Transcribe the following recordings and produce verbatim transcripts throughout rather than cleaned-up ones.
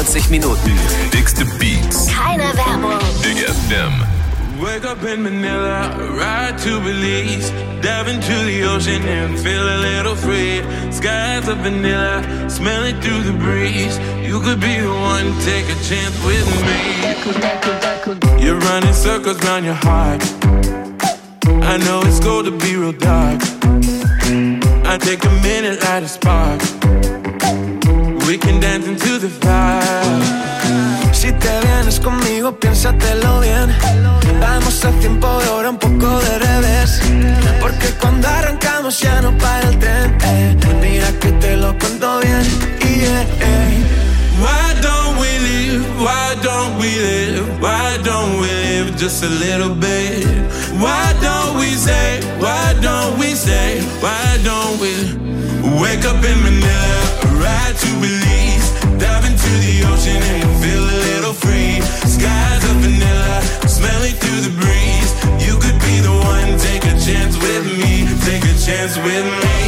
vierundzwanzig Minuten. Dickste Beats. Keine Werbung. Big F M. Wake up in Manila, ride to Belize, dive into the ocean and feel a little free. Skies of vanilla, smell it through the breeze. You could be the one, take a chance with me. You're running circles round your heart. I know it's cold to be real dark. I take a minute, light a spark. We can dance into the fire. Si te vienes conmigo, piénsatelo bien. Vamos a tiempo de hora, un poco de revés. Porque cuando arrancamos ya no para el tren, eh. Mira que te lo cuento bien, yeah, eh. Why don't we live, why don't we live, why don't we live just a little bit? Why don't we say, why don't we say, why don't we wake up in Manila, ride to Belize, dive into the ocean and feel a little free. Skies of vanilla, smell it through the breeze. You could be the one, take a chance with me, take a chance with me.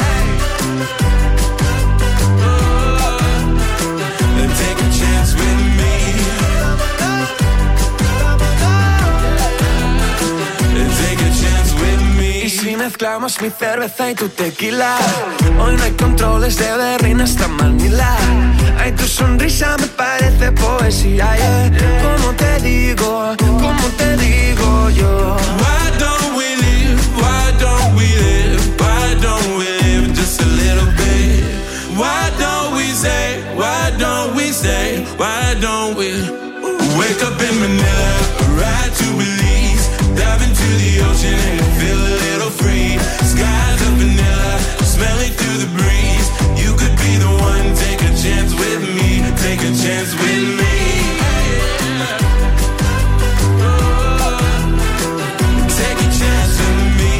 Take a chance with me. Take a chance with me. Y si mezclamos mi cerveza y tu tequila, hoy no hay controles de Berlín hasta Manila. Ay, tu sonrisa me parece poesía, yeah. ¿Cómo te digo, cómo te digo yo? Why don't we live, why don't we live, why don't we live just a little bit? Why don't we say, why don't we say, why don't we wake up in Manila, ride to Belize, dive into the ocean and feel a little free. Skies of vanilla, smell it through the breeze. You could be the one, take a chance with me, take a chance with me. Take a chance with me.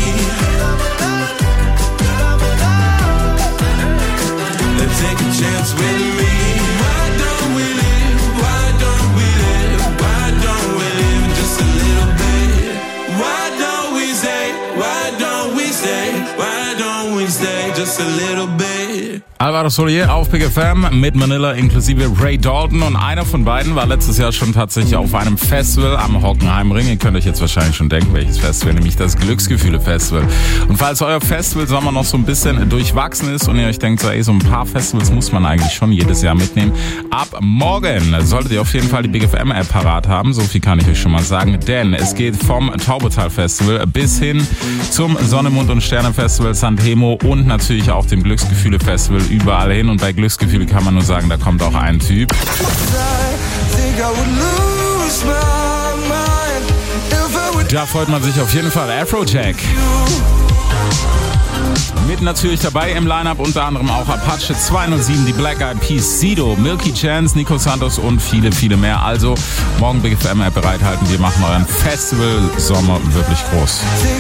Take a chance with me. Why don't we live? Why don't we live? Why don't we live just a little bit? Why don't we say? Why don't we say? Why don't we stay just a little bit? Alvaro Soler auf Big F M mit Manila inklusive Ray Dalton, und einer von beiden war letztes Jahr schon tatsächlich auf einem Festival am Hockenheimring. Ihr könnt euch jetzt wahrscheinlich schon denken, welches Festival, nämlich das Glücksgefühle-Festival. Und falls euer Festivalsommer noch so ein bisschen durchwachsen ist und ihr euch denkt, so, ey, so ein paar Festivals muss man eigentlich schon jedes Jahr mitnehmen, ab morgen solltet ihr auf jeden Fall die Big F M-App parat haben, so viel kann ich euch schon mal sagen, denn es geht vom Taubetal-Festival bis hin zum Sonne, Mond und Sterne-Festival, Santemo und natürlich auch dem Glücksgefühle-Festival überall hin. Und bei Glücksgefühle kann man nur sagen, da kommt auch ein Typ. Da freut man sich auf jeden Fall. Afrojack. Mit natürlich dabei im Line-Up unter anderem auch Apache zweihundertsieben, die Black Eyed Peas, Sido, Milky Chance, Nico Santos und viele, viele mehr. Also morgen Big F M-App bereithalten. Wir machen euren Festival-Sommer wirklich groß.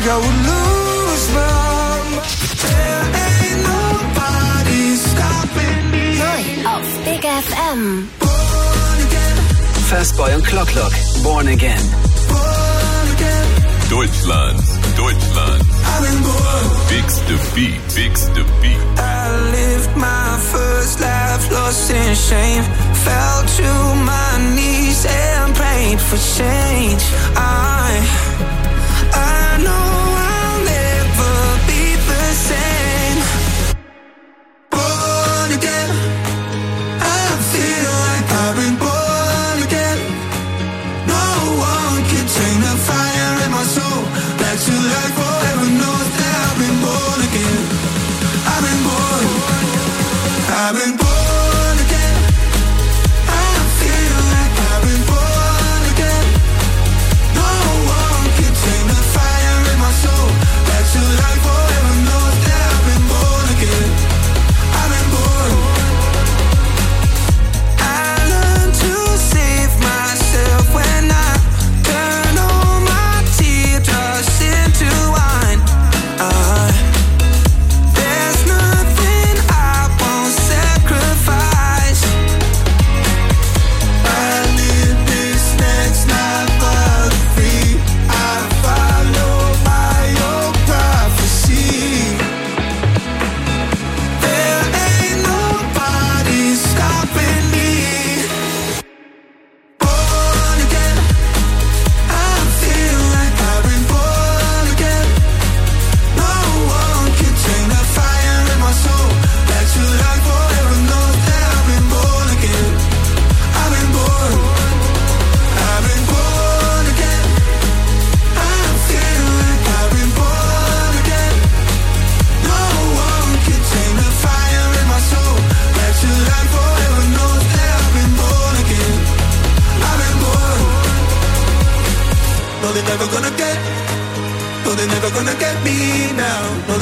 Auf Big F M. Fastboy und Clock Clock, Born Again. Deutschland, Deutschland. Bigste Beat, bigste Beat. I lived my first life lost in shame. Fell to my knees and prayed for change. I, I know I'll never be the same. Born again. I feel like I've been born again. No one can take the fire in my soul back to life forever. Knows that I've been born again. I've been born. I've been born again. I feel like I've been born again. No one can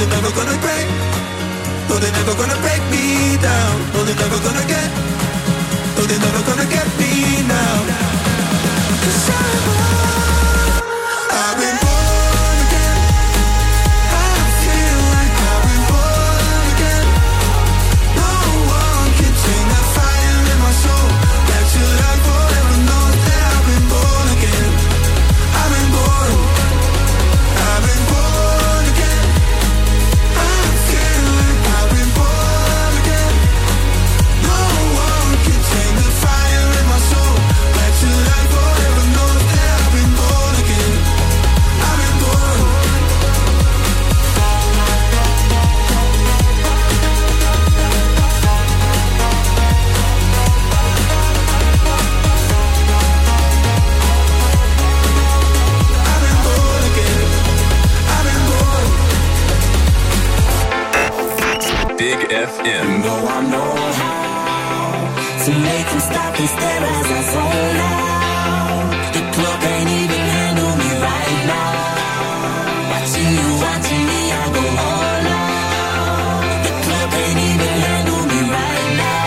they're never gonna break. No, they're never gonna break me down. No, they're never gonna get. No, they're never gonna get me now. 'Cause I'm born, I've been born again. I feel like I've been born again. No one can tame that fire in my soul. Back to life forever knows that I've been born again. I've been born. I've been born again. I feel like I've been born again. No one can tame the fire in my soul. Back to life forever knows that I've been born again. I've been born. I've been born again. I've been born. Big F M. No, I know how to make them stop and stare as I zone out. The club can't even handle me right now. Watching you, watching me, I go all out. The club can't even handle me right now.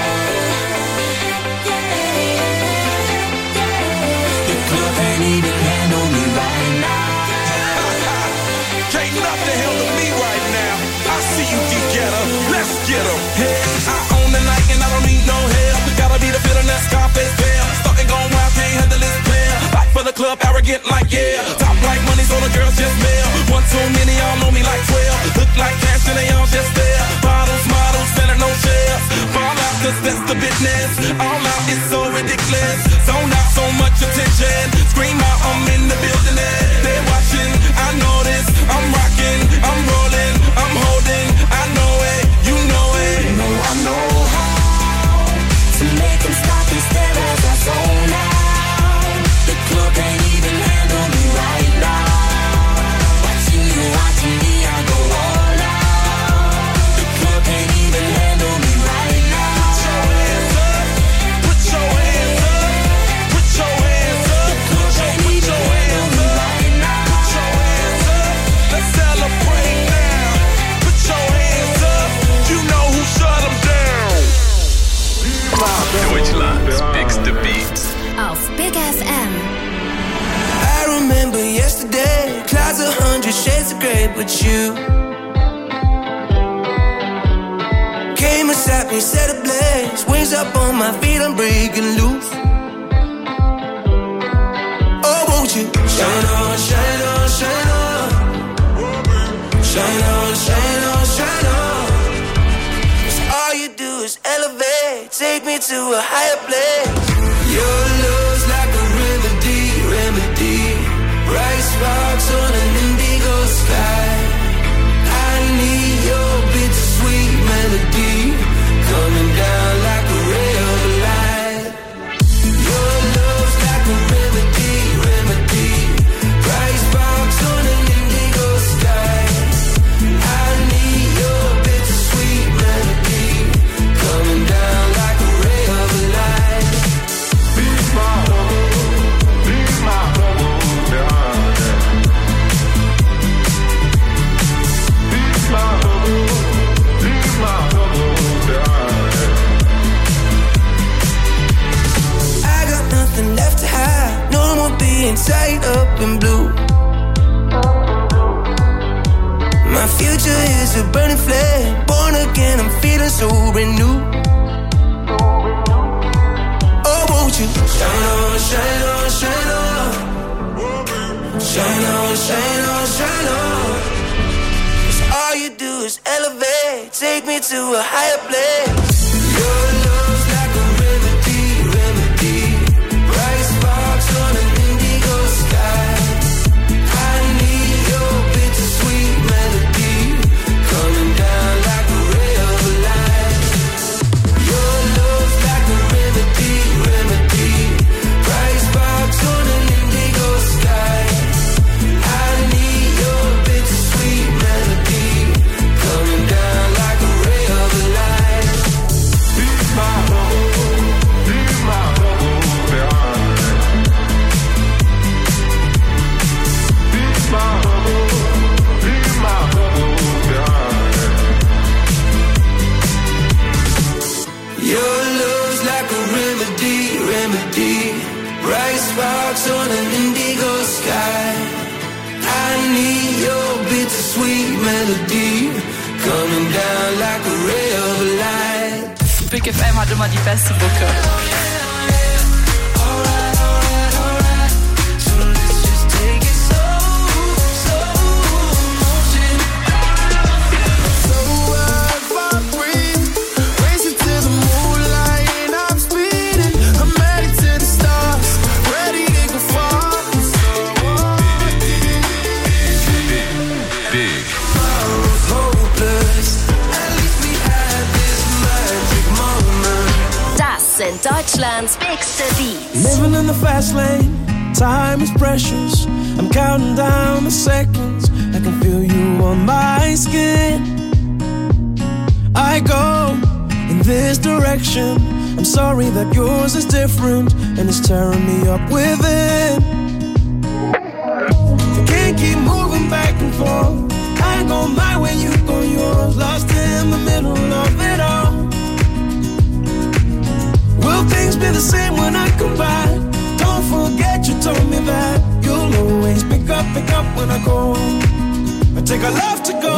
The club can't even handle me right now. Can't nothing handle me right now. I see you, D-Getter. Let's get 'em. Hey, I own the night and I don't need no help. Gotta be the feeling that's Scarface fair. Starting going wild, can't handle this pair. Fight for the club, arrogant like yeah. Top like money, so the girls just mail. One too many, y'all know me like twelve. Look like cash and they all just there. Bottles, models, selling no shares. Fall out, cause that's the business. All out, it's so ridiculous. Zone out, so much attention. Scream out, I'm in the building. They're watching, I know this. I'm rocking, I'm rolling, I'm holding. I know it, you know it. No, I know how to make them stop and stare as I zone out. The club can't even handle me right now. Watching you, watching me, I go all out. The club can't even handle me right now. Put your hands up, put your hands up, The club can't even handle me right now. put your hands up. Let's celebrate now. Put your hands up. You know who shut 'em down. Deutschland's biggste Beats. Auf Big F M. I remember yesterday, clouds a hundred shades of grey, but you came and sat me, set ablaze. Wings up on my feet, I'm breaking loose. Oh, won't you shine on, shine on, shine on, shine on, shine on, shine on. 'Cause all you do is elevate, take me to a higher place. Your love's like a remedy, remedy. Bright sparks on an indigo sky. I need your bittersweet melody coming down like a ray of light. Your love's like a remedy, remedy. Bright sparks on an indigo sky. I need your bittersweet melody coming down like a ray of light. Be my bubble, be my bubble, yeah. Be my bubble, be my bubble, yeah. I got nothing left to hide, no more being tied up in blue. My future is a burning flame, born again, I'm feeling so renewed. Oh, won't you shine on, shine on, shine on, shine on, shine on, shine on. 'Cause all you do is elevate, take me to a higher place. Your love's like a remedy, remedy. Bright sparks on an indigo sky. I need your bittersweet melody coming down like a ray of light. Your love's like a remedy, remedy. Bright sparks on an indigo sky. I need your bittersweet melody coming down like a ray of light. Be my wave, coming down like a ray of light. Big F M hat immer die beste Mucke. Sind Deutschlands bigste Beats. Living in the fast lane, time is precious. I'm counting down the seconds. I can feel you on my skin. I go in this direction. I'm sorry that yours is different and it's tearing me up within. I can't keep moving back and forth. I go my way, you go yours. Lost in the middle of it all. Will things be the same when I come back? Don't forget you told me that you'll always pick up, pick up when I go. I take a love to go.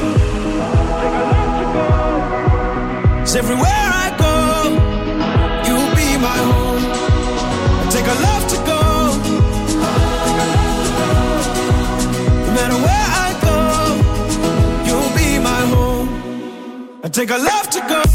It's everywhere I go. You'll be my home. I take a love to go. No matter where I go, you'll be my home. I take a love to go.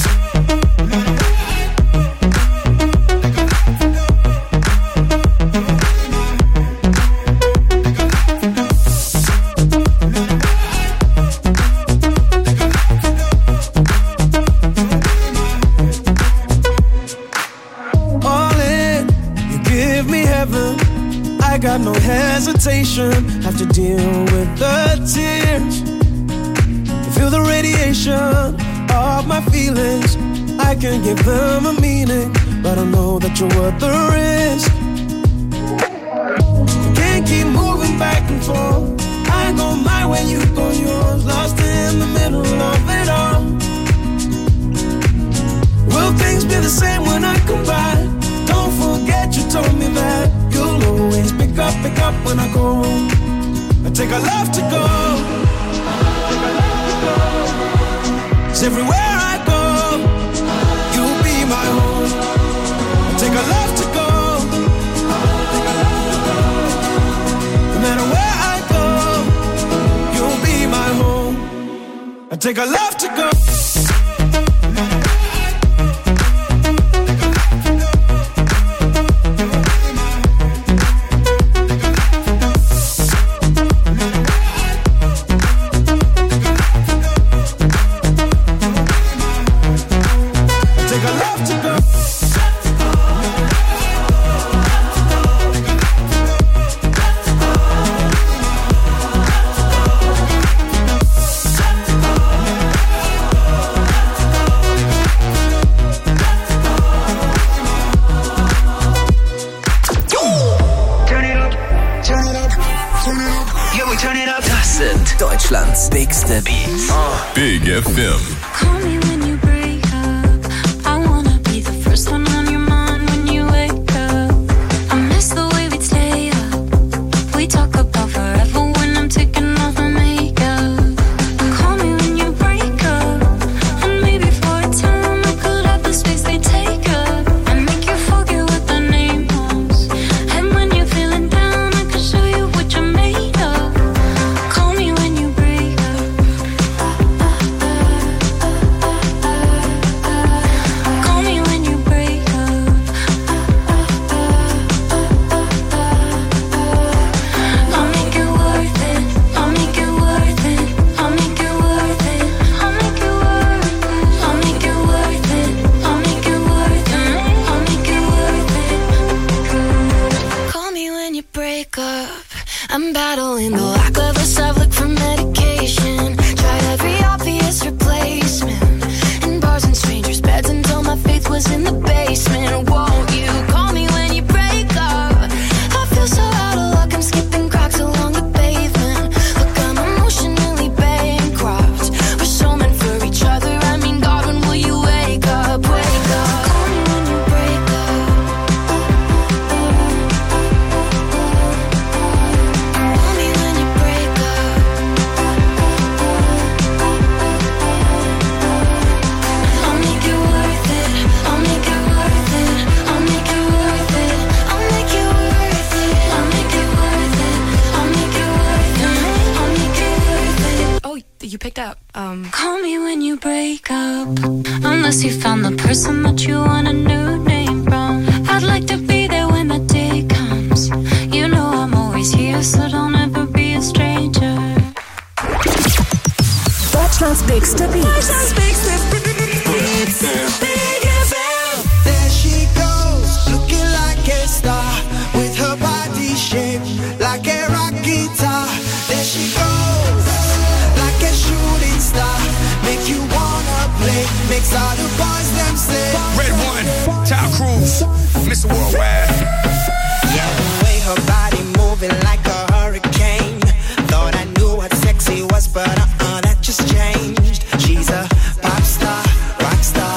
Got no hesitation, have to deal with the tears. Feel the radiation of my feelings. I can give them a meaning, but I know that you're worth the risk. Can't keep moving back and forth. I go my way, you go yours. Lost in the middle of it all. Will things be the same when I come back? Don't forget you told me that you'll always pick up, pick up when I go. I take a love to go. It's everywhere I go. You'll be my home. I take a love to go. No matter where I go, you'll be my home. I take a love to go. Deutschlands bigste Beats. Big F M. Call me when you break up. I wanna be the first one on your mind when you wake up. I miss the way we'd stay up. We talk about forever when I'm taking off my makeup. Call me when you break up. And maybe for a time I could have the space they take up. And make you forget what the name was. And when you're feeling down, I can show you what you're made of. Call me when you break up. Call me when you break up. I'll make it worth it. I'll make it worth it. I'll make it worth it. I'll make it worth it. I'll make it worth it. I'll make it worth it. I'll make it worth it. Call me when you break up. I'm battling the lack of a Savlik for medication. Tried every obvious replacement. In bars and strangers' beds until my faith was in the basement. Won't you call me when you break up? I feel so out of luck, I'm skipping cracks along the pavement. Look, I'm emotionally bankrupt. We're so meant for each other. I mean, God, when will you wake up? Wake up. Call me when you break up. Call me when you you picked up. Um, Call me when you break up, unless you found the person that you want a new name from. I'd like to be there when the day comes. You know I'm always here, so don't ever be a stranger. Deutschlands bigste Beats. Deutschlands bigste Beats. Big F M. There she goes, looking like a star, with her body shaped like a rock guitar. There she goes, like a shooting star, make you wanna play, makes all the boys them say. Red One, Top Cruise, Mister Worldwide. Yeah, the way her body moving like a hurricane. Thought I knew what sexy was, but uh-uh, that just changed. She's a pop star, rock star,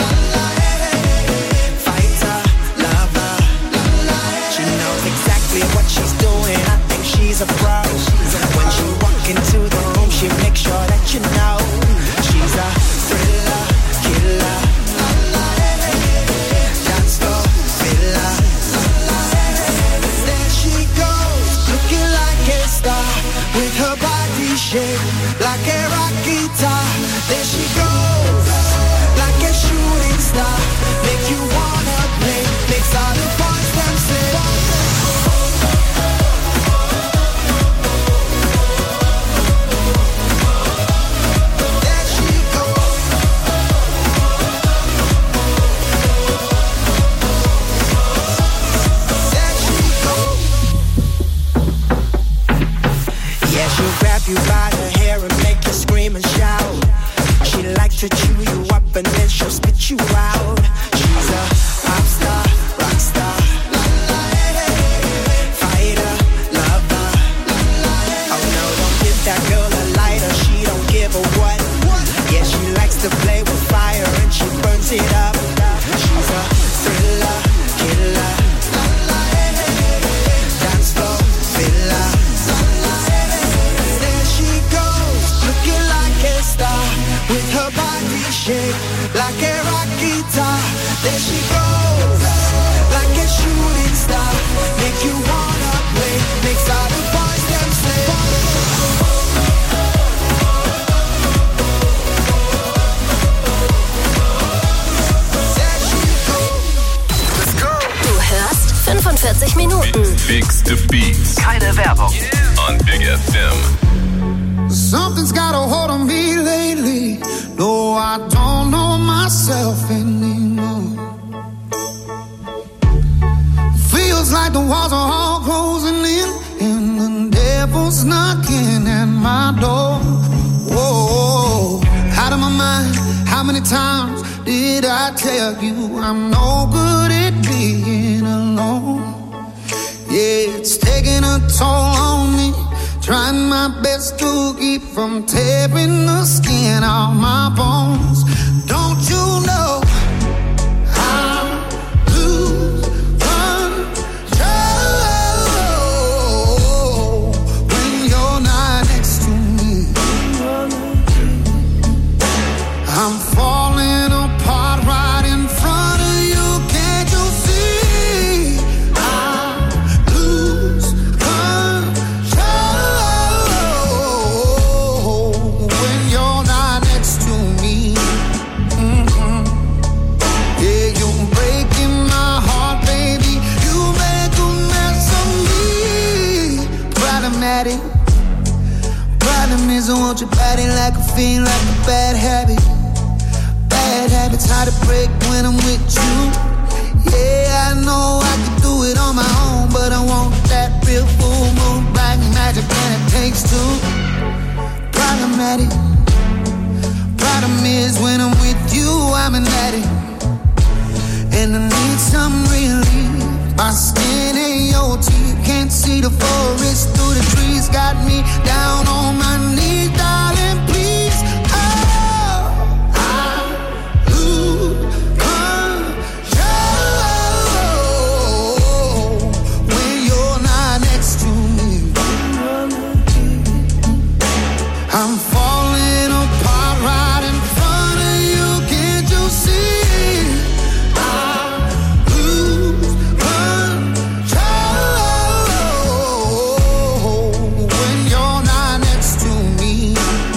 fighter, lover. She knows exactly what she's doing. I think she's a pro. When she walk into the room, she makes sure that you know she's a thriller, killer, dance floor filler. There she goes, looking like a star, with her body shaped like a rock guitar. There she goes, like a shooting star, make you wanna play, makes all the boys them say. There she goes. There she goes. Yeah, she'll grab you by the hair and make you scream and shout. She likes to chew you up and then she'll spit you out. She's a pop star, rock star, fighter, lover. Oh no, don't give that girl a lighter, she don't give a what. Yeah, she likes to play with fire and she burns it up. She's a thriller, killer, dance floor filler. There she goes, looking like a star, with her body shaped like a rock guitar. There she goes, like a shooting star, make you wanna play, makes all the boys them say. There she goes. Let's go. Du hörst fünfundvierzig Minuten. Bigste Beats. Keine Werbung. On Big F M. Something's got a hold on me lately. No, I don't know myself anymore. Feels like the walls are all closing in, and the devil's knocking at my door. Whoa, out of my mind. How many times did I tell you I'm no good at being alone? Yeah, it's taking a toll on me. Trying my best to keep from tearing the skin off my bones. Don't you know I lose control when you're not next to me? I'm falling apart right in front of you. Can't you see? I lose control when you're not next to me. Mm-hmm. Yeah, you're breaking my heart, baby. You make a mess of me. Problematic. Problem is I want your body like a fiend, like a bad habit. Bad habits hard to break when I'm with you. Yeah, I know I can do it on my own, but I want that real full moon, black magic, and it takes two. Problematic. Problem is when I'm with you, I'm an addict, and I need some relief. My skin ain't your teeth, can't see the forest through the trees. Got me down on my knees, darling, please. Oh, I lose control when you're not next to me. I'm falling apart right in front of you. Can't you see? I lose control when you're not next to me.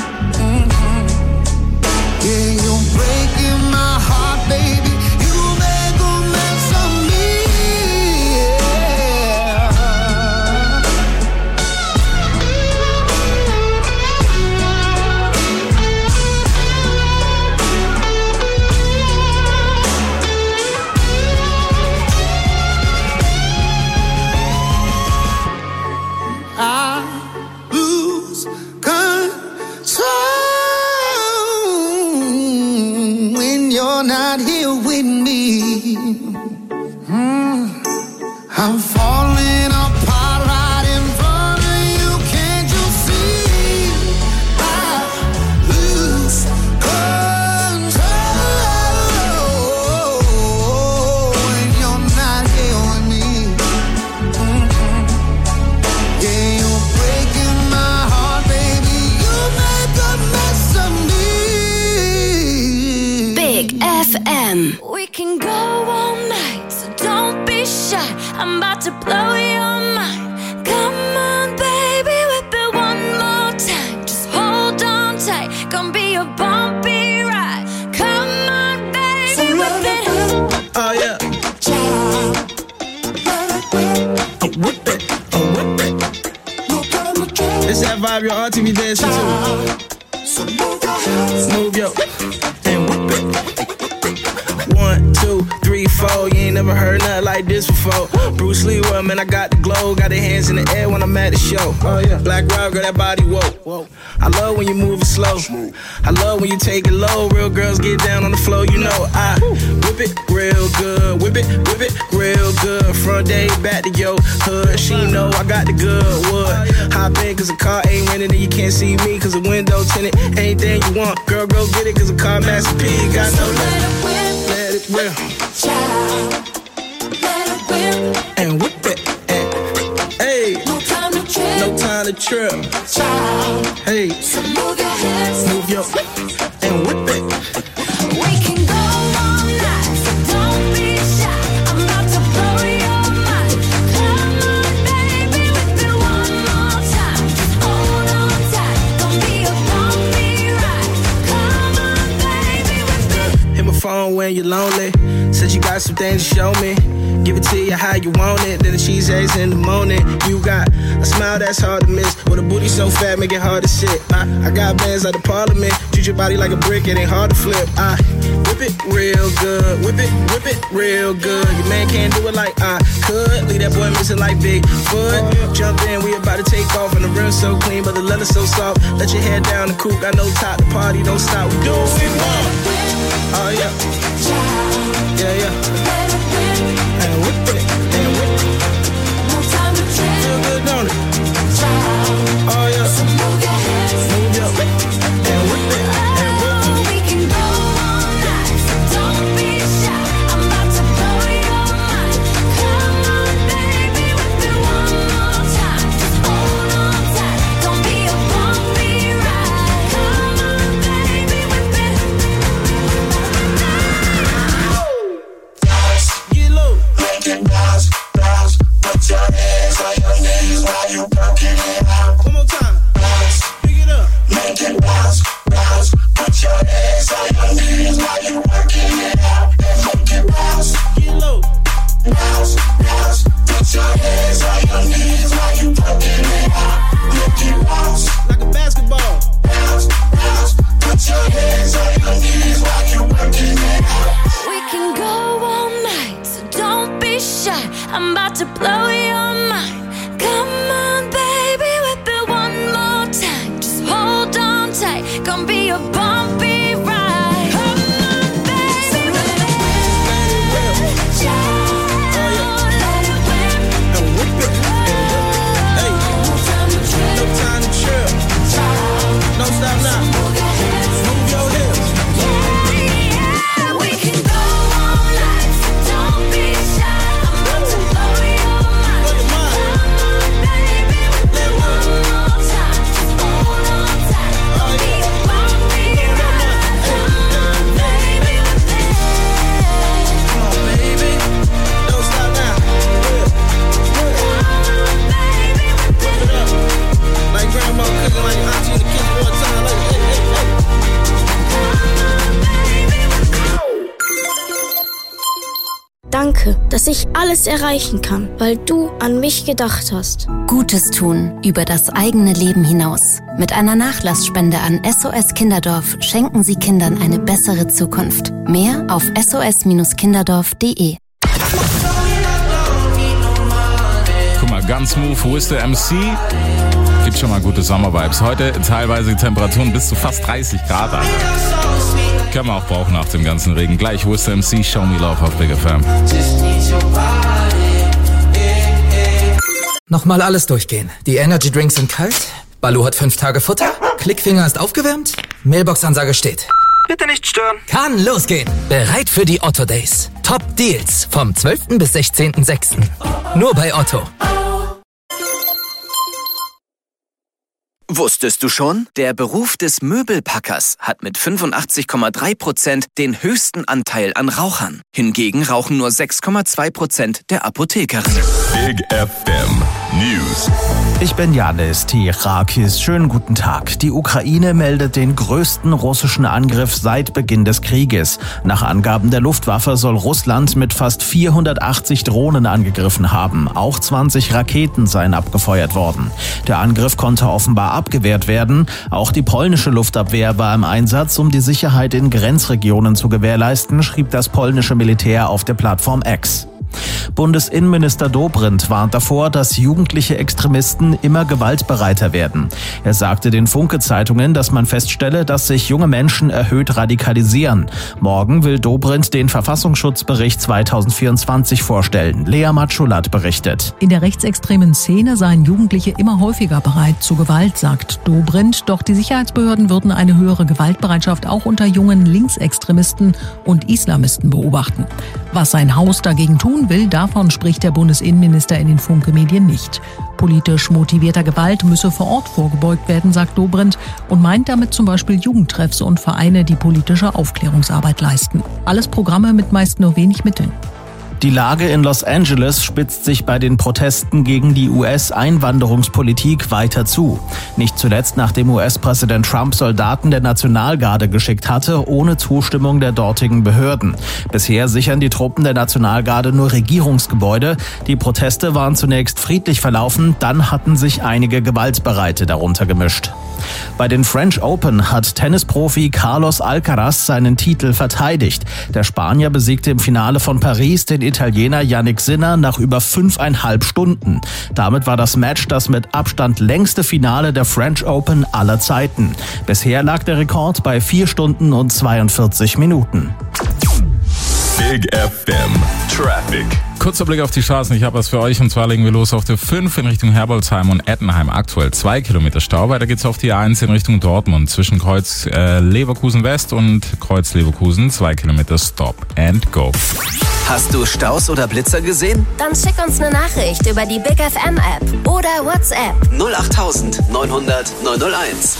M. We can go all night, so don't be shy. I'm about to blow your mind. Come on, baby, whip it one more time. Just hold on tight, gonna be a bumpy ride. Come on, baby, whip it. Oh yeah. Oh, whip it, oh, whip it. It's that vibe your auntie be dancing to. Move yo, and whip it. One, two, three, four. You ain't never heard nothing like this before. Bruce Lee, well, man, I got the glow. Got the hands in the air when I'm at the show. Oh yeah. Black Rob, girl, that body, whoa. I love when you move it slow. I love when you take it low. Real girls get down on the floor, you know I whip it real good. Whip it, whip it real good. Front day, back to your hood. She know I got the good wood. Hop in cause the car ain't rented and you can't see me cause the window tinted. Anything you want, girl, go get it cause the car Master P got no let it whip. Let it whip. Child, let it whip. And whip it. And, hey. No time to trip. No time to trip. Child, hey. so move your hips. Move your and whip it. We can go all night, so don't be shy. I'm about to blow your mind. Come on, baby, whip it one more time. Just hold on tight, gonna be a bumpy ride. Come on, baby, whip it. Hit my phone when you're lonely. Said you got some things to show me. Give it to you how you want it. Then the cheese eggs in the morning. You got a smile that's hard to miss. With a booty so fat, make it hard to sit. I, I got bands like the parliament. Treat your body like a brick, it ain't hard to flip. I whip it real good. Whip it, whip it real good. Your man can't do it like I could. Leave that boy missing like Bigfoot. Jump in, we about to take off. And the rim so clean, but the leather so soft. Let your head down the coupe. Got no top, the party don't stop. We do what we want. Oh yeah. Yeah, yeah. And whip it, and whip it. No time to trip. Feel good, don't it? Child, Oh yeah. so move your hips. Move your and whip it, and whip it. We can go all night, so don't be shy. I'm about to blow your mind. Come on, baby, whip it one more time. Just hold on tight, gonna be a bumpy ride. Come on, baby, whip it. Get low. Making bounce, bounce. Put your hands on your knees while you working it out. One more time. Bounce, Pick it up. make it bounce, bounce. Put your hands on your knees while you working it out. And make it bounce, Get low. bounce, bounce. Put your hands on your knees while you working it out. Make it bounce, Like a basketball. bounce, bounce. Put your hands on your knees while you working it out. We can go all night, so don't be shy. I'm about to blow your mind. Come on, baby, whip it one more time. Just hold on tight, gonna be a bumpy ride. Come on, baby, let it whip. Child, let it whip. And whip it, and whip it. Hey. No time to trip. No time to trip. Child, Don't stop now. move your hips. Move your hips. Yeah, we can go all night, so don't be shy. I'm about to blow your mind. Blow your mind. Come on, baby, whip it one more time. Just hold on tight, gonna be a bumpy ride. Come on, baby, whip it. Come on, baby. Don't stop now. Whip, whip. Come on, baby, whip Whip it. it up. Like grandma cooking, like auntie in the kitchen one time. Like, hey, hey, hey. Danke, dass ich alles erreichen kann, weil du an mich gedacht hast. Gutes tun über das eigene Leben hinaus. Mit einer Nachlassspende an S O S Kinderdorf schenken Sie Kindern eine bessere Zukunft. Mehr auf s o s kinderdorf punkt d e. Guck mal, ganz smooth, wo ist der M C? Gibt schon mal gute Sommervibes. Heute teilweise Temperaturen bis zu fast dreißig Grad. Alter. Können wir auch brauchen nach dem ganzen Regen. Gleich, wo ist der M C? Show Me Love auf Big F M. Nochmal alles durchgehen. Die Energy Drinks sind kalt, Balu hat fünf Tage Futter, Klickfinger ist aufgewärmt, Mailbox-Ansage steht. Bitte nicht stören. Kann losgehen. Bereit für die Otto Days. Top Deals vom zwölften bis sechzehnten sechsten Nur bei Otto. Wusstest du schon? Der Beruf des Möbelpackers hat mit fünfundachtzig Komma drei Prozent den höchsten Anteil an Rauchern. Hingegen rauchen nur sechs Komma zwei Prozent der Apothekerinnen. Big F M News. Ich bin Janis Tirakis. Schönen guten Tag. Die Ukraine meldet den größten russischen Angriff seit Beginn des Krieges. Nach Angaben der Luftwaffe soll Russland mit fast vierhundertachtzig Drohnen angegriffen haben. Auch zwanzig Raketen seien abgefeuert worden. Der Angriff konnte offenbar abgewehrt werden. Auch die polnische Luftabwehr war im Einsatz, um die Sicherheit in Grenzregionen zu gewährleisten, schrieb das polnische Militär auf der Plattform X. Bundesinnenminister Dobrindt warnt davor, dass jugendliche Extremisten immer gewaltbereiter werden. Er sagte den Funke-Zeitungen, dass man feststelle, dass sich junge Menschen erhöht radikalisieren. Morgen will Dobrindt den Verfassungsschutzbericht zweitausendvierundzwanzig vorstellen. Lea Matschulat berichtet. In der rechtsextremen Szene seien Jugendliche immer häufiger bereit zu Gewalt, sagt Dobrindt. Doch die Sicherheitsbehörden würden eine höhere Gewaltbereitschaft auch unter jungen Linksextremisten und Islamisten beobachten. Was sein Haus dagegen tun will, davon spricht der Bundesinnenminister in den Funke-Medien nicht. Politisch motivierter Gewalt müsse vor Ort vorgebeugt werden, sagt Dobrindt, und meint damit zum Beispiel Jugendtreffs und Vereine, die politische Aufklärungsarbeit leisten. Alles Programme mit meist nur wenig Mitteln. Die Lage in Los Angeles spitzt sich bei den Protesten gegen die U S-Einwanderungspolitik weiter zu. Nicht zuletzt, nachdem U S-Präsident Trump Soldaten der Nationalgarde geschickt hatte, ohne Zustimmung der dortigen Behörden. Bisher sichern die Truppen der Nationalgarde nur Regierungsgebäude. Die Proteste waren zunächst friedlich verlaufen, dann hatten sich einige Gewaltbereite darunter gemischt. Bei den French Open hat Tennisprofi Carlos Alcaraz seinen Titel verteidigt. Der Spanier besiegte im Finale von Paris den Italiener Jannik Sinner nach über fünfeinhalb Stunden. Damit war das Match das mit Abstand längste Finale der French Open aller Zeiten. Bisher lag der Rekord bei vier Stunden und zweiundvierzig Minuten. Big F M Traffic. Kurzer Blick auf die Straßen, ich habe was für euch, und zwar legen wir los auf der fünf in Richtung Herbolzheim und Ettenheim. Aktuell zwei Kilometer Stau. Weiter geht's auf die eins in Richtung Dortmund zwischen Kreuz äh, Leverkusen West und Kreuz Leverkusen. Zwei Kilometer Stop and Go. Hast du Staus oder Blitzer gesehen? Dann schick uns eine Nachricht über die Big F M App oder WhatsApp. null achttausend neunhundert neunhunderteins.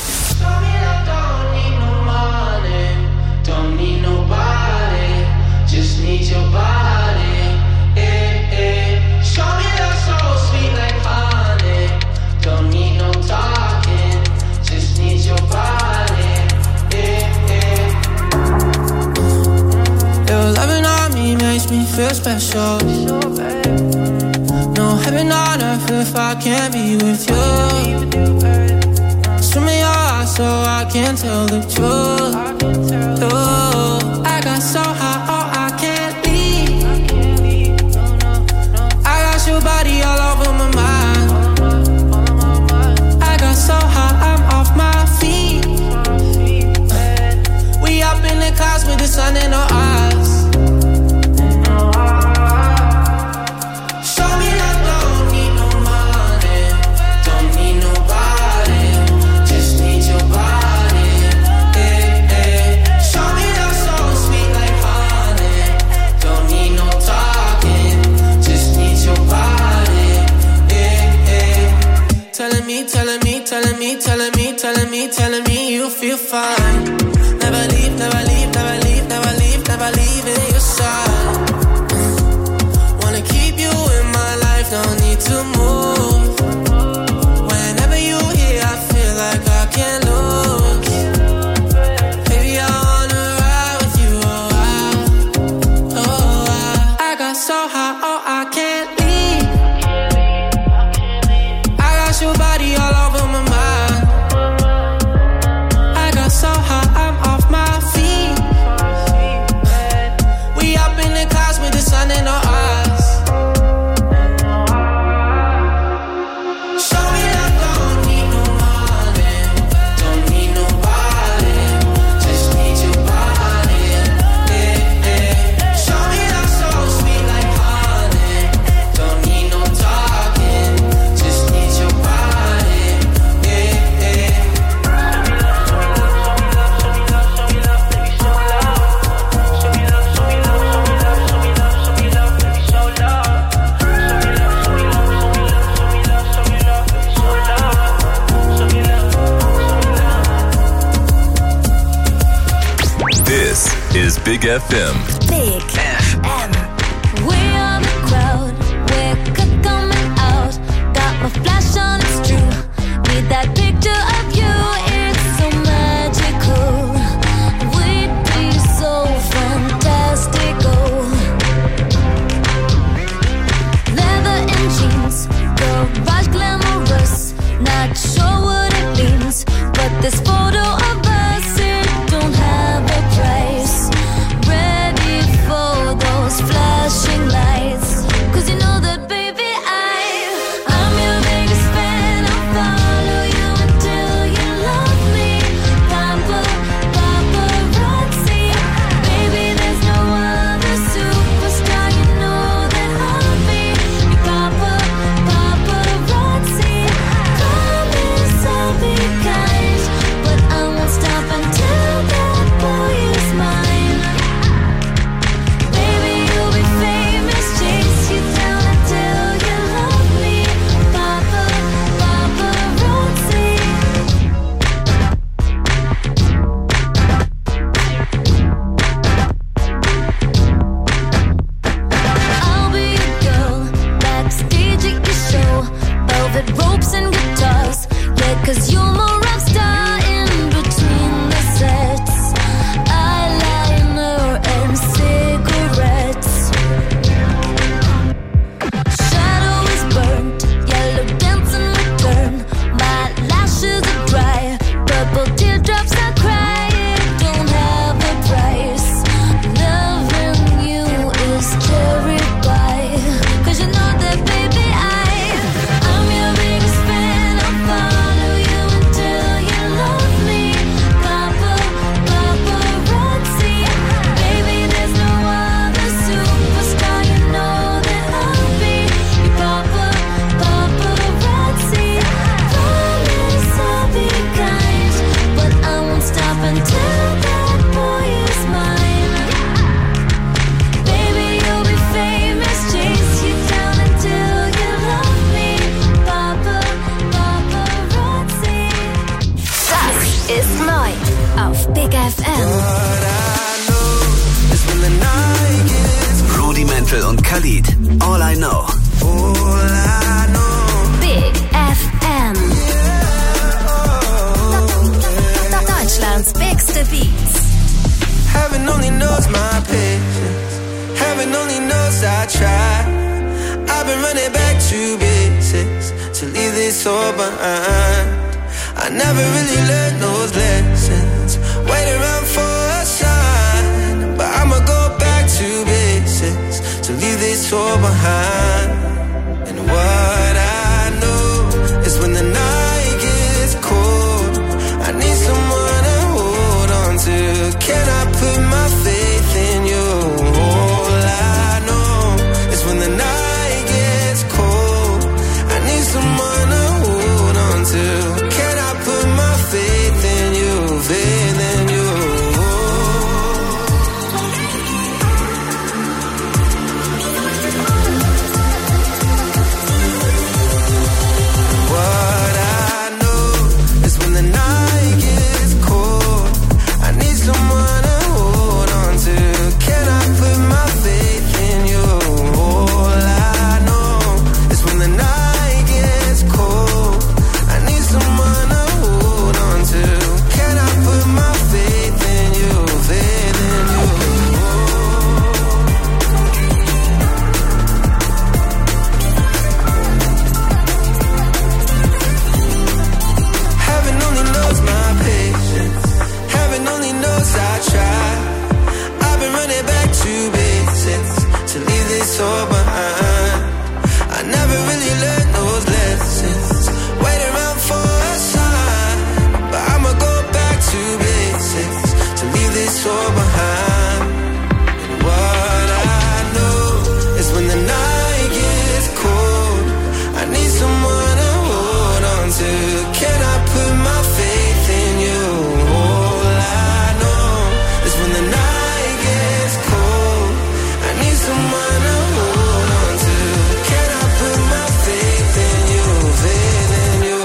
Makes me feel special. No heaven on earth if I can't be with you. Swim me your eyes so I can tell the truth. Oh, I got so high, oh I can't leave. I got your body all over my mind. I got so high, I'm off my feet. We up in the clouds with the sun in our eyes. Telling me, telling me, telling me, telling me, telling me you feel fine. Never leave, never leave, never leave, never leave, never leave in your side. Wanna keep you in my life, don't need to move. Whenever you here, I feel like I can't lose. Baby, I wanna ride with you, oh I, oh I. I got so high, oh I can't leave. I got your body all over my mind. I got so high. This is Big F M. Big F M. We are the crowd. We're coming out. Got my flash on, it's true. Need that picture of you. It's so magical. We'd be so fantastical. Leather and jeans, garage glamorous. Not sure what it means, but this photo of us, it don't have a price. Ready for those flashing lights, 'cause you know that, baby, I, I'm your biggest fan. I'll follow you until you love me. Papa, paparazzi, baby, there's no other superstar. You know that I'll be your papa, paparazzi. Promise I'll be kind, but I won't stop until that boy is mine. Baby, you'll be famous, chase you down until you love me. Papa, paparazzi. I'll be your girl, backstage at your show. Velvet ropes and guitars, yeah, 'cause you're my rock star in between the sets. Eyeliner and cigarettes. Shadow is burnt, yellow dancing return. My lashes are dry, purple teardrops I cry. It don't have a price. Loving you is cherry pie, 'cause you know that, baby, I, I'm your biggest fan. I'll follow you until you love me. Papa, paparazzi, baby, there's no other superstar. You know that I'll be your papa, paparazzi. Promise I'll be kind, but I won't stop until that boy is mine. Baby, you'll be famous, chase you down until you love me. Papa, paparazzi. Das ist neu auf Big F M. Rudimental und Khalid. All I know. Big F M. Deutschlands bigste Beats. Heaven only knows my patience. Heaven only knows I try. I've been running back to basics to leave this all behind. I never really learned those lessons. Wait around for a sign, but I'ma go back to basics to leave this all behind. And what I know is when the night gets cold, I need someone to hold on to. Can I put my faith in you? All I know is when the night gets cold, I need someone to hold on to. Can I put my faith in you? Faith in you. What I know is when the night gets cold, I need someone to hold on to. Can I put my faith in you? All I know is when the night gets cold, I need someone to hold on to. Can I put my faith in you? Faith in you. Heaven only knows my patience. Heaven only knows I try. I've been running back to basics to leave this all behind. I never really learned those lessons. Wait around for a sign, but I'ma go back to basics to leave this all behind. And what I know is when the night gets cold, I need someone to hold on to. Can I put my faith in you? All I know is when the night gets cold, I need someone to hold on to. Can I put my faith in you? Faith in you.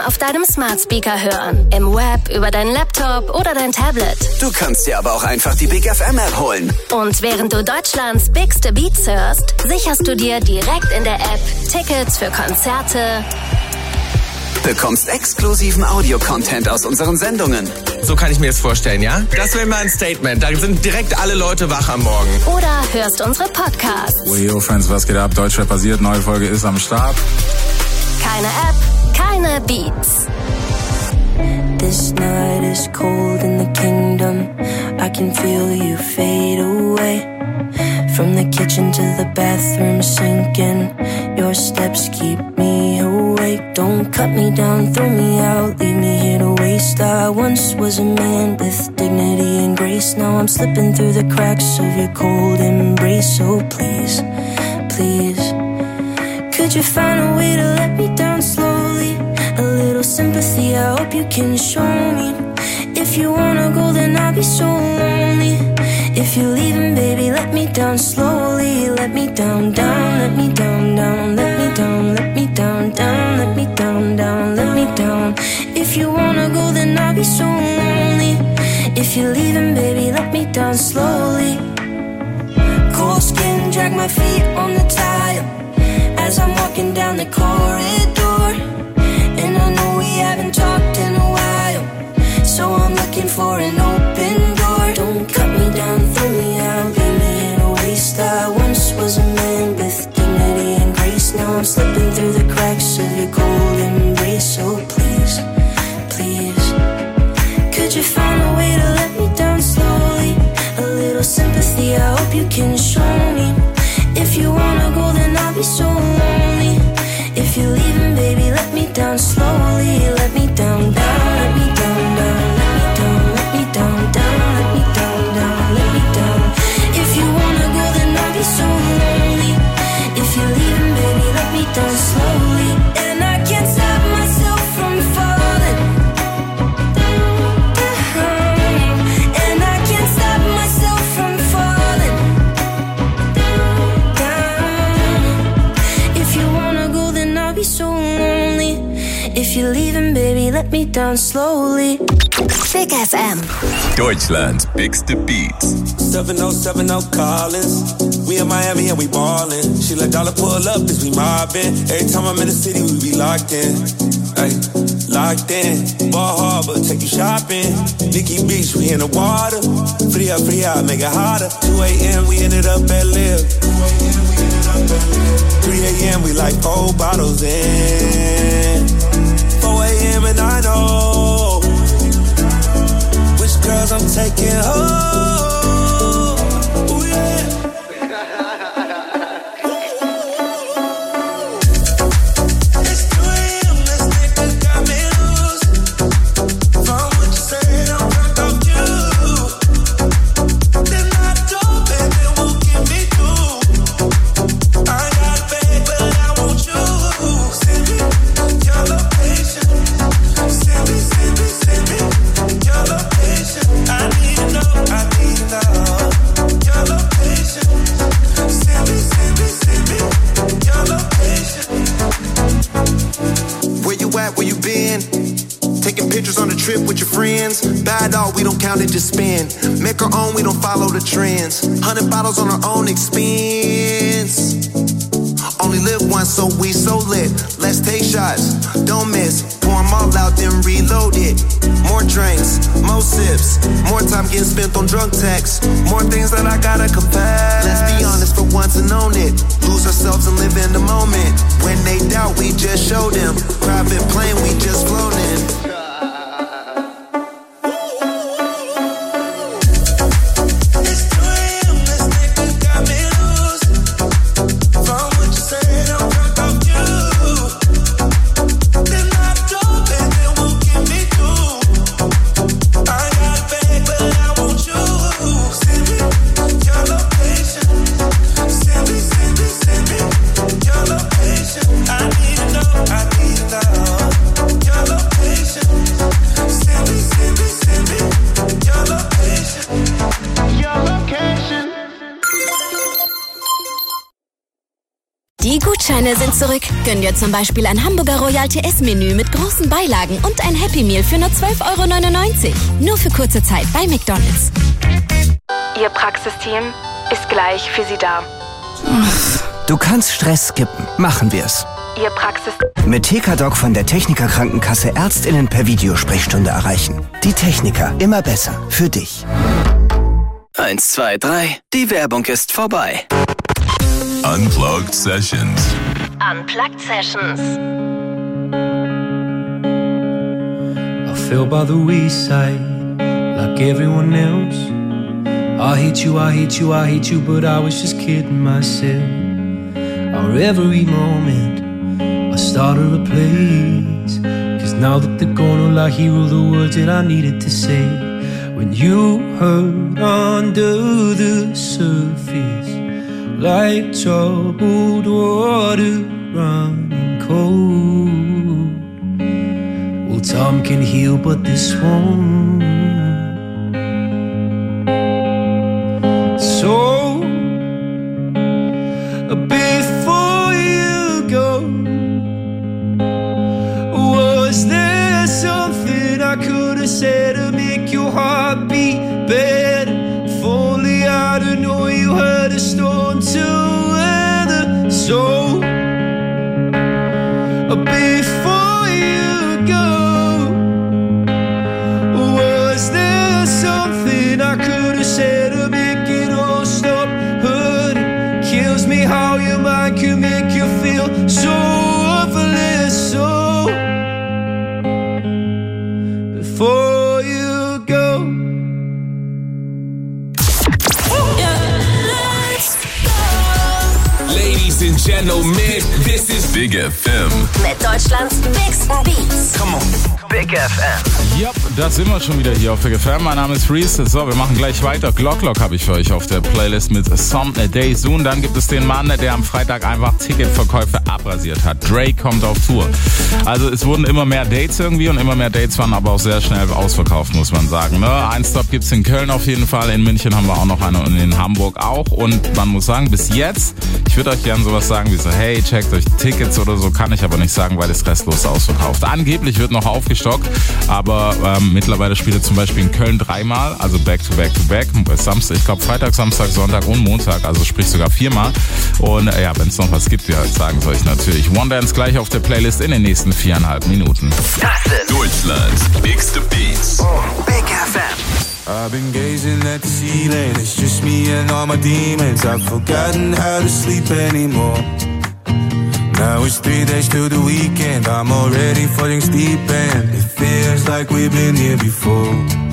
auf deinem Smart Speaker hören. Im Web, über deinen Laptop oder dein Tablet. Du kannst dir aber auch einfach die Big F M App holen. Und während du Deutschlands bigste Beats hörst, sicherst du dir direkt in der App Tickets für Konzerte, Bekommst exklusiven Audio-Content aus unseren Sendungen. So kann ich mir das vorstellen, ja? Das wäre mal ein Statement. Da sind direkt alle Leute wach am Morgen. oder hörst unsere Podcasts. Oh, yo, Friends, was geht ab? Deutschrap basiert, neue Folge ist am Start. Keine App, keine Beats. This night is cold in the kingdom. I can feel you fade away. From the kitchen to the bathroom sinking. Your steps keep me awake. Don't cut me down, throw me out, leave me here to waste. I once was a man with dignity and grace. Now I'm slipping through the cracks of your cold embrace. So please, please, could you find a way to let me down slowly? A little sympathy, I hope you can show me. If you wanna go, then I'll be so lonely. If you're leaving, baby, let me down slowly. Let me down, down, let me down, down, let me down, let me down, down, let me down, down, let me down. If you wanna go, then I'll be so lonely. If you're leaving, baby, let me down slowly. Cold skin, drag my feet on the tile as I'm walking down the corridor. And I know we haven't talked in a while, so I'm looking for an open door. Don't cut me down, throw me out, leave me in a waste. I once was a man with dignity and grace. Now I'm slipping through the cracks of your cold embrace. So please, please, could you find a way to let me down slowly? A little sympathy, I hope you can show me. If you wanna go, then I'll be so lonely. If you're leaving, baby, let me down slowly. Let me down, down, let me down, down, let me down, let me down, down, let me down, down, let me down. If you wanna go, then I'll be so lonely. If you're leaving, baby, let me down slowly. And I can't stop myself from falling down. And I can't stop myself from falling down. If you wanna go, then I'll be so lonely. If you're leaving, baby, let me down slowly. Big F M. Deutschland's bigste Beats. seven oh seven oh Collins. We in Miami and we ballin'. She let dollar pull up as we mobbin'. Every time I'm in the city, we be locked in. Ay, locked in. Ball Harbor, take you shopping. Nikki Beach, we in the water. Fria, fria, make it hotter. two a.m. we ended up at Live. three a.m. we like four bottles in. four a.m. and I know which girls I'm taking home. Ooh, yeah. It's two a.m. this nigga got me loose. From what you said, I'm drunk off you. Then I don't, baby, won't get me through. I got bad, but I want you. Send me your location. Send me, send me, send me your location. I need to know, I need to know your location. Send me, send me, send me your location. Where you at, where you been? Taking pictures on the trip with your friends. Bad dog, we don't count it, just spend. Make our own, we don't follow the trends. Hundred bottles on our own expense. Only live once, so we so lit. Let's take shots, don't miss. Pour 'em all out, then reload it. More drinks, more sips. More time getting spent on drunk texts. More things that I gotta confess. Let's be honest for once and own it. Lose ourselves and live in the moment. When they doubt, we just show them. Private plane, we just flown in. I need to know, I need to know your location. Die Gutscheine sind zurück. Gönn dir zum Beispiel ein Hamburger Royal T S-Menü mit großen Beilagen und ein Happy Meal für nur zwölf Euro neunundneunzig. Nur für kurze Zeit bei McDonald's. Ihr Praxisteam ist gleich für Sie da. Du kannst Stress skippen. Machen wir's. Ihr Praxis... Mit Tekadoc von der Techniker Krankenkasse ÄrztInnen per Videosprechstunde erreichen. Die Techniker, immer besser. Für dich. Eins, zwei, drei. Die Werbung ist vorbei. Unplugged Sessions. Unplugged Sessions. I fell by the wayside like everyone else. I hate you, I hate you, I hate you, but I was just kidding myself. Our every moment I started a place. Cause now that they're gone, all I hear are the words that I needed to say. When you hurt under the surface, like troubled water running cold. Well, time can heal, but this won't. So, before you go, was there something I could have said to make your heart beat better? If only I'd have known you had a storm to weather. So, before you go, was there something I could have said to make it all stop hurting? Kills me how your mind can make you feel so worthless. So, before you go. Ladies and gentlemen, this is Big F M. Mit Deutschlands bigsten Beats. Come on. Big F M. Ja, da sind wir schon wieder hier auf Big F M. Mein Name ist Reese. So, wir machen gleich weiter. Glock Glock habe ich für euch auf der Playlist mit Someday Soon. Dann gibt es den Mann, der am Freitag einfach Ticketverkäufe abrasiert hat. Drake kommt auf Tour. Also es wurden immer mehr Dates irgendwie und immer mehr Dates waren aber auch sehr schnell ausverkauft, muss man sagen. Ne? Ein Stop gibt's in Köln auf jeden Fall. In München haben wir auch noch eine und in Hamburg auch. Und man muss sagen, bis jetzt, ich würde euch gerne sowas sagen wie so, hey, checkt euch Tickets oder so, kann ich aber nicht sagen, weil es restlos ausverkauft. Angeblich wird noch aufgestockt, aber ähm, mittlerweile spielt er zum Beispiel in Köln dreimal, also back to back to back, Samstag, ich glaube Freitag, Samstag, Sonntag und Montag, also sprich sogar viermal. Und äh, ja, wenn es noch was gibt, wir sagen es euch natürlich. One Dance gleich auf der Playlist in den nächsten viereinhalb Minuten. Das ist Deutschlands Bigste Beats. Big F M. I've been gazing at the ceiling, it's just me and all my demons. I've forgotten how to sleep anymore. Now it's three days to the weekend, I'm already falling deep and it feels like we've been here before.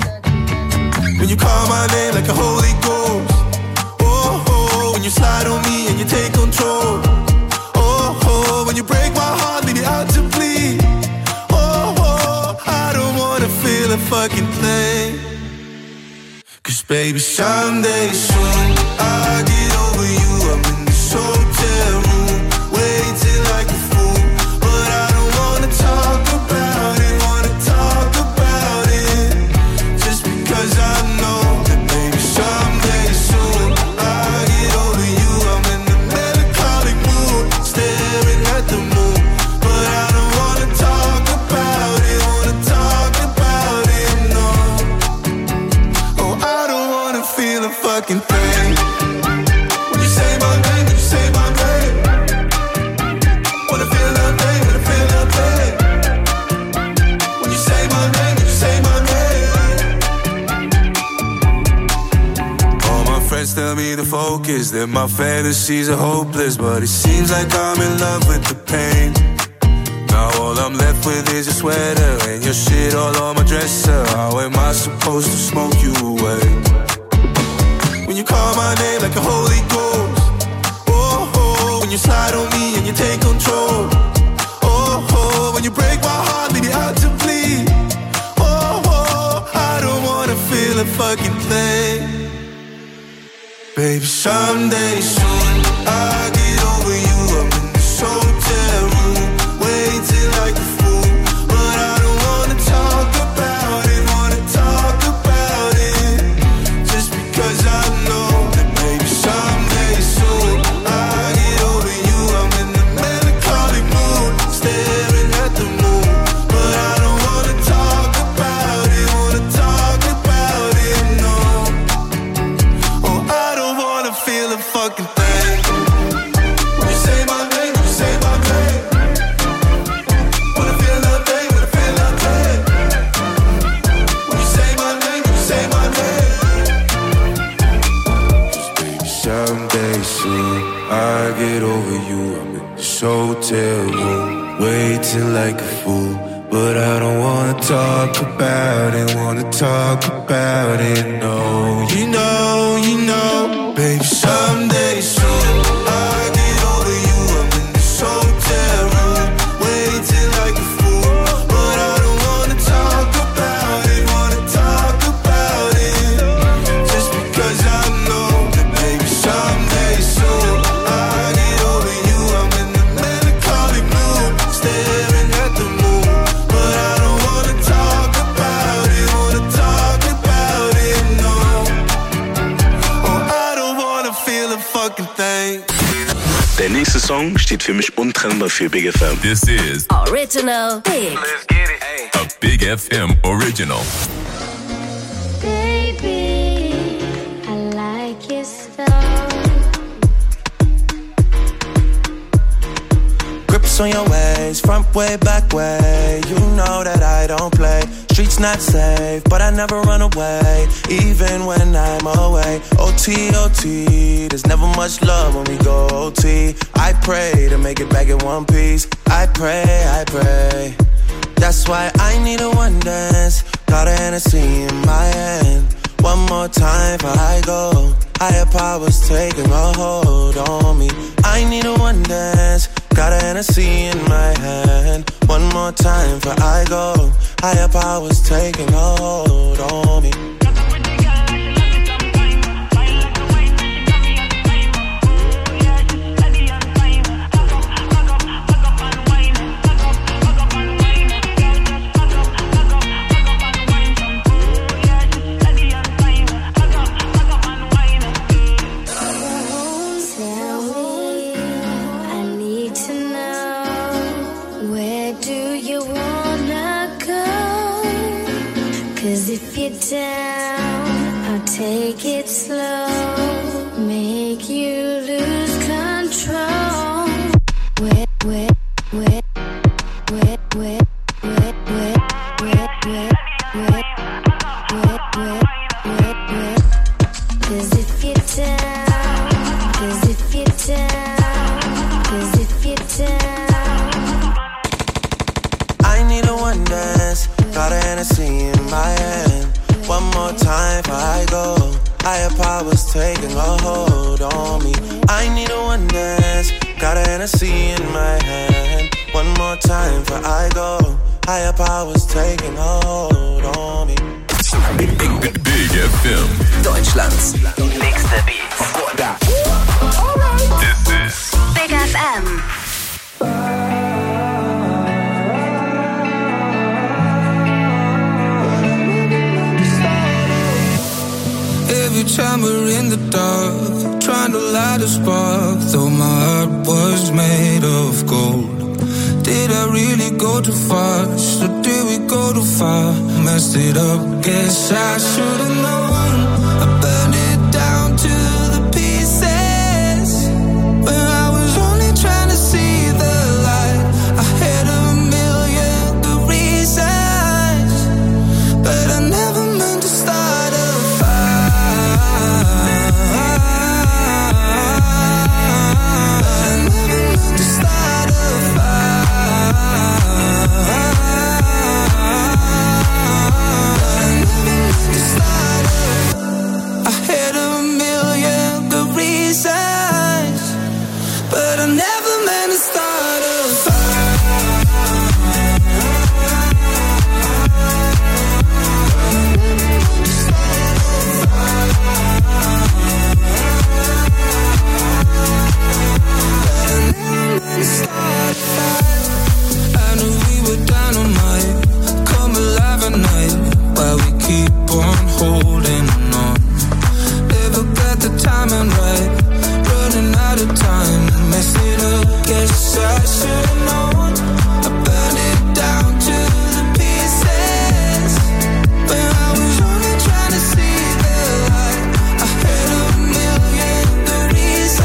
When you call my name like a holy ghost, oh, oh, when you slide on me and you take control, oh, oh, when you break my heart, leave me out to bleed, oh, oh, I don't wanna feel a fucking thing. Cause baby, someday soon I'll get over you. I'm in this hotel room, waiting like a fool, but I don't wanna talk about it, wanna talk about it, just because I know that baby, someday soon I'll get over you. I'm in the melancholic mood, staring at the moon, but I don't wanna talk about it, wanna talk about it, no. Oh, I don't wanna feel a fucking thing. When you say my name, when you say my name, wanna feel nothing, wanna feel nothing. When you say my name, when you say my name. All my friends tell me to focus, that my fantasies are hopeless, but it seems like I'm in love with the pain. Now all I'm left with is your sweater and your shit all on my dresser. How am I supposed to smoke you away? When you call my name like a holy ghost, oh, oh, when you slide on me and you take control, oh, oh, when you break my heart, leave me out to bleed, oh, oh, I don't wanna feel a fucking thing. Baby, someday soon I'll get over you. I'm in this hotel room, waiting like a fool, but I don't wanna talk about it, wanna talk about it, just because I know that maybe someday soon I'll get over you. I'm in fucking thing. You say my name, you say my name. Wanna feel that thing, wanna feel that thing. You say my name, you say my name. Just baby, someday soon I get over you. I'm in this hotel room, waiting like a fool. But I don't wanna talk about it, wanna talk about it, no. You know, you know, baby, someday soon I get over you. I'm in this hotel room, waiting like a fool. But I don't wanna talk about it, wanna talk about it. Just because I know that baby, someday soon I get over you. I'm in the melancholy mood, staring at the moon. Der nächste Song steht für mich untrennbar für Big F M. This is Original Big. Let's get it. A Big F M original. Baby, I like your style. Grips on your waist, front way, back way. You know that I don't play. Streets not safe, but I never run away, even when I'm away. O T, O T, there's never much love when we go O T. I pray to make it back in one piece. I pray, I pray. That's why I need a one dance. Got a Hennessy in my hand. One more time before I go. Higher powers taking a hold on me. I need a one dance. Got a Hennessy in my hand. One more time before I go. Higher powers taking a hold on me. Down, I'll take it slow, make you lose control. Wet, wet, wet, wet, wet, wet, wet, wet, wet, wet, wet, wet, wet, wet. 'Cause if you're down, 'cause if you're down, 'cause if you're down. I need a one dance, got a Hennessy in my hand. One more time before I go. Higher powers taking a hold on me. I need a one dance. Got a Hennessy in my hand. One more time before I go. Higher powers taking a hold on me. Big, big, big, Big F M. Deutschlands nächste Beats. This is Big F M. Every time we're in the dark, trying to light a spark, though my heart was made of gold. Did I really go too fast, or did we go too far? Messed it up, guess I should've known. I burned it down to the pieces, when I was only trying to see the light. I had a million good reasons, but I never meant to start a reason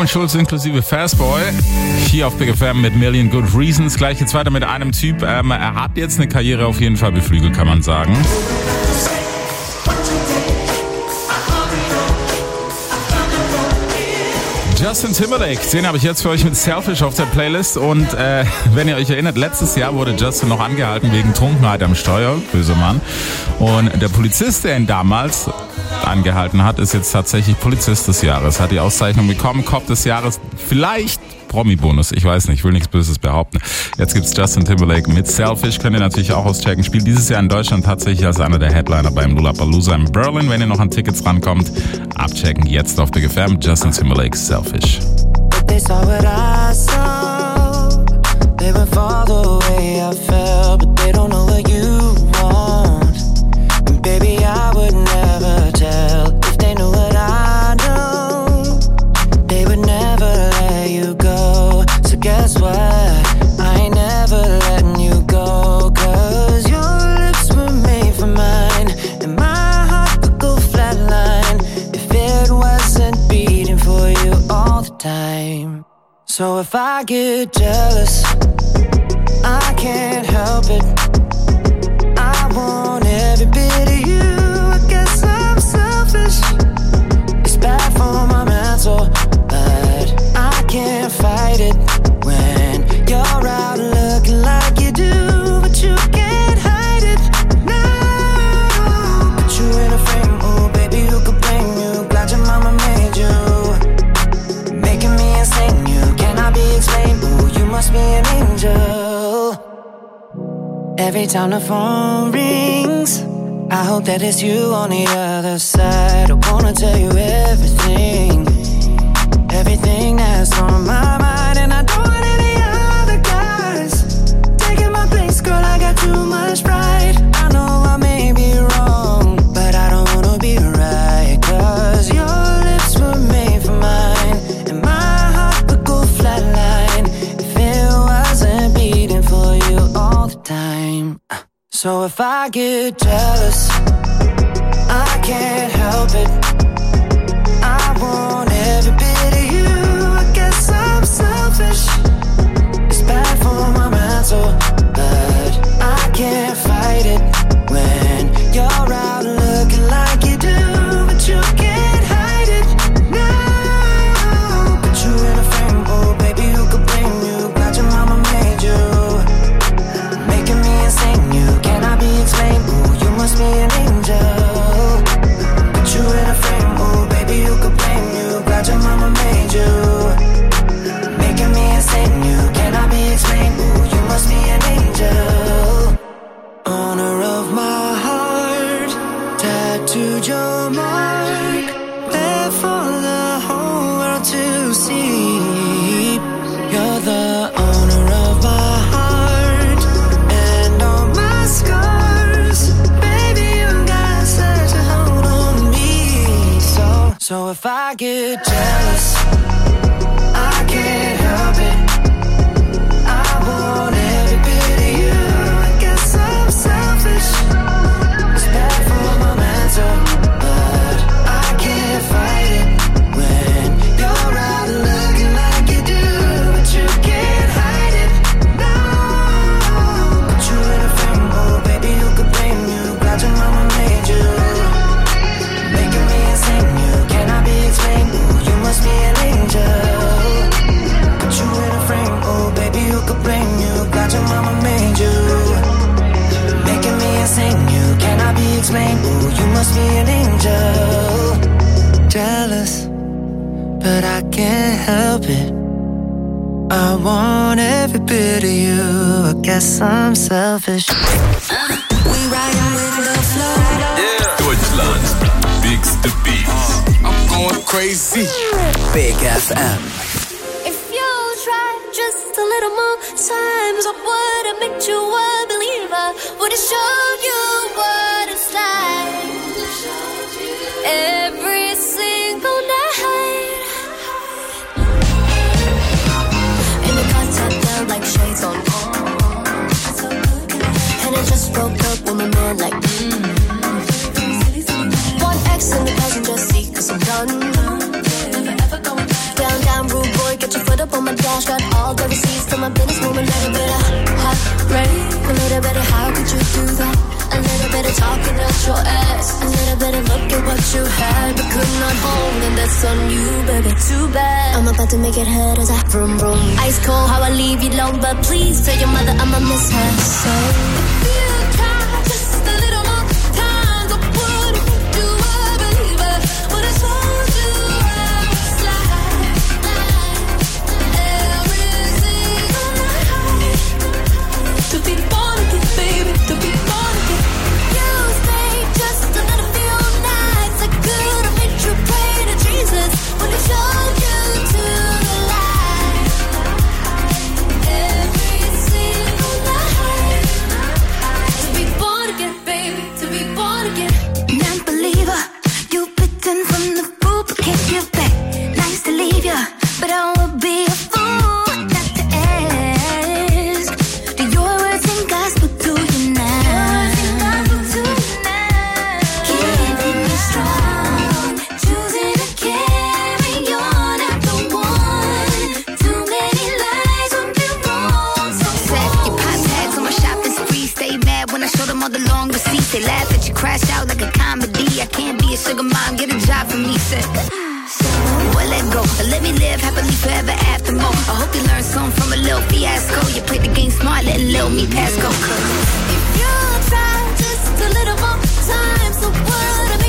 Robin Schulz inklusive Fastboy. Hier auf Big F M mit Million Good Reasons. Gleich jetzt weiter mit einem Typ. Ähm, er hat jetzt eine Karriere auf jeden Fall beflügelt, kann man sagen. Justin Timberlake, den habe ich jetzt für euch mit Selfish auf der Playlist. Und äh, wenn ihr euch erinnert, letztes Jahr wurde Justin noch angehalten wegen Trunkenheit am Steuer. Böser Mann. Und der Polizist, der ihn damals angehalten hat, ist jetzt tatsächlich Polizist des Jahres. Hat die Auszeichnung bekommen, Cop des Jahres, vielleicht Promi-Bonus, ich weiß nicht, ich will nichts Böses behaupten. Jetzt gibt's Justin Timberlake mit Selfish, könnt ihr natürlich auch auschecken. Spielt dieses Jahr in Deutschland tatsächlich als einer der Headliner beim Lollapalooza in Berlin. Wenn ihr noch an Tickets rankommt, abchecken jetzt auf Big F M. Justin Timberlake, Selfish. They saw what I saw. They went for the way I felt, but they don't know what you want. And baby, I would never tell if they knew what I know. They would never let you go. So guess what? I ain't never letting you go. Cause your lips were made for mine, and my heart would go flatline if it wasn't beating for you all the time. So if I get jealous, I can't help it. I want every bit of you. I guess I'm selfish. It's bad for my mental, but I can't fight it when you're out looking like you do, but you can't hide it. No, put you in a frame, oh baby, who could blame you? Glad your mama made you, making me insane. You cannot be explained. Ooh, you must be an angel. Every time the phone rings, I hope that it's you on the other side. I wanna tell you everything, everything that's on my mind. And I don't want any other guys taking my place, girl, I got too much pride. I know I may be wrong, but I don't wanna be right. Cause your lips were made for mine, and my heart would go flatline if it wasn't beating for you all the time. So if I get jealous, I can't help it. I want every bit of you. I guess I'm selfish. It's bad for my mental, but I can't fight it when you're out looking like you do, but you can't hide it. No, put you in a frame, oh baby, who could blame you? Glad your mama made you, making me insane. You cannot be explained. Ooh, you must be an angel. Put you in a frame, oh baby, who could blame you? Glad your mama made you, making me insane. You cannot be explained. Ooh, you must be an angel. Honor of my heart, tattooed your mark, there for the whole world to see. You're the owner of my heart and all my scars. Baby, you got such a hold on me. So, so if I get jealous, I can't help it. I want every bit of you. I guess I'm selfish. It's bad for my mental, but I can't fight it when you're out looking like you do, but you can't hide it. No, put you in a frame, oh baby, who could blame you? Glad your mama made you, making me insane. You cannot be explained. Ooh, you must be an angel. Put you in a frame, oh baby, who could blame you? Glad your mama made you, making me insane. You cannot be explained. Ooh, you must be an angel. Jealous, but I can't help it. I want every bit of you. I guess I'm selfish. We ride with the flow. Yeah. Deutschland's bigste Beats. I'm going crazy. Big F M. If you try just a little more times, I would have made you a believer. Would have showed you what it's like every single night. In the contact, they're like shades on. And I just broke up with my man, like mm. One X in the passenger seat, cause I'm done. Down, down, room. cash, got all the receipts to my business, move a little bit of heartbreak, a little bit of how could you do that? A little bit of talking out your ass, a little bit of look at what you had but could not hold, and that's on you, baby. Too bad. I'm about to make it hurt as I vroom vroom. Ice cold, how I leave you alone, but please tell your mother I'ma miss her. So if you try just a little more time, I wouldn't think you were a believer. When I told you I was slide every single night to be born again, baby, to be born again. You stayed just a little few nights. I could have made you pray to Jesus when he showed you to the light. Every single night to be born again, baby, to be born again. Non-believer, you bitten from the fruit but can't give back. Nice to leave ya, but I would be a fool not to ask. Do your words and gospel to you now? Keeping me strong, choosing to carry on after one. Too many lies would be wrong. So Set your pop tags on my shopping spree. Stay mad when I show them all the long receipts. They laugh at you, crash out like a comedy. I can't be a sugar mom, get a job for me, said. Well, let go, let me live happily forever after more. I hope you learned something from a little fiasco. You played the game smart, letting little me pass go. If you try just a little more time, so what